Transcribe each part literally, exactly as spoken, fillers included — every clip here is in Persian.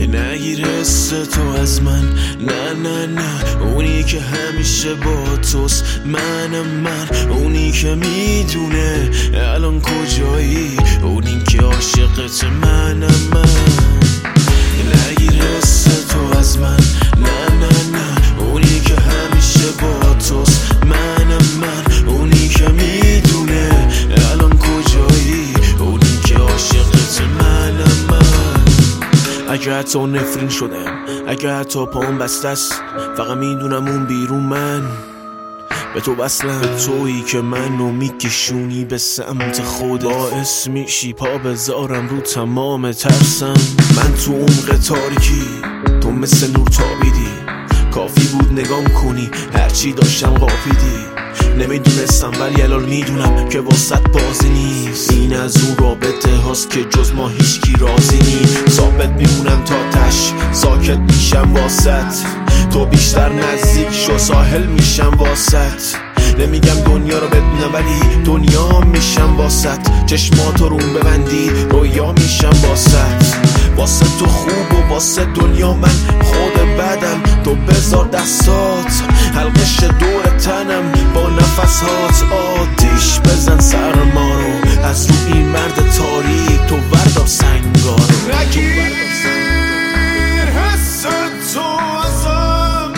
نگیر حس تو از من، نه نه نه، اونی که همیشه با توست، منم من، اونی که میدونه الان کجایی، اونی که عاشقت، منم من. نگیر حس تو از من، نه نه نه، اونی که همیشه با توست، منم من، اونی که میدونه الان کجایی، اونی که عاشقت، منم من. اگه حتی نفرین شدم، اگه حتی پام بسته است، فقط میدونم اون بیرون من به تو وصلم، تویی که منو میکشونی به سمت خودت، باعث میشی پا بذارم رو تمام ترسم. من تو عمق تاریکی، تو مثل نور تابیدی، کافی بود نگام کنی هرچی داشتم قاپیدی. نمیدونستم ولی الان میدونم که واسط بازی نیست، این از اون رابطه هاست که جز ما هیچکی راضی نیست. ثابت میمونم تا تش، ساکت میشم واسط، تو بیشتر نزدیک شو ساحل میشم واسط. نمیگم دنیا رو بدونم ولی دنیا میشم واسط، چشماتو روم ببندی رویا میشم واسط. واسه تو خوب و واسه دنیا من خود بدم، تو بذار دستات حلقش دور تنم، با نفسات آتیش بزن سر ما رو، از رو این مرد تاریک تو وردار سنگا رو. نگیر حس تو ازم،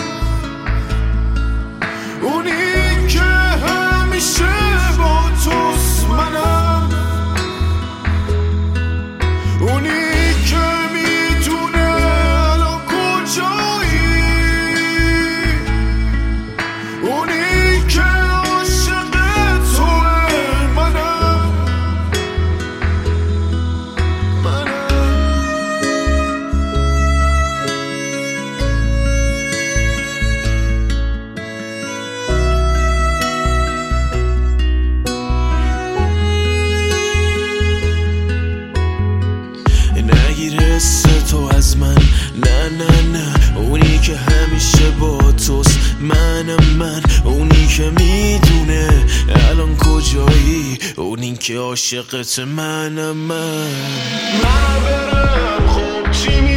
اونی که همیشه با توست، منم اونی حس تو از من، نه نه نه، اونی که همیشه با توست، منم من، اونی که میدونه الان کجایی، اونی که عاشقت، منم من. من برم خب چی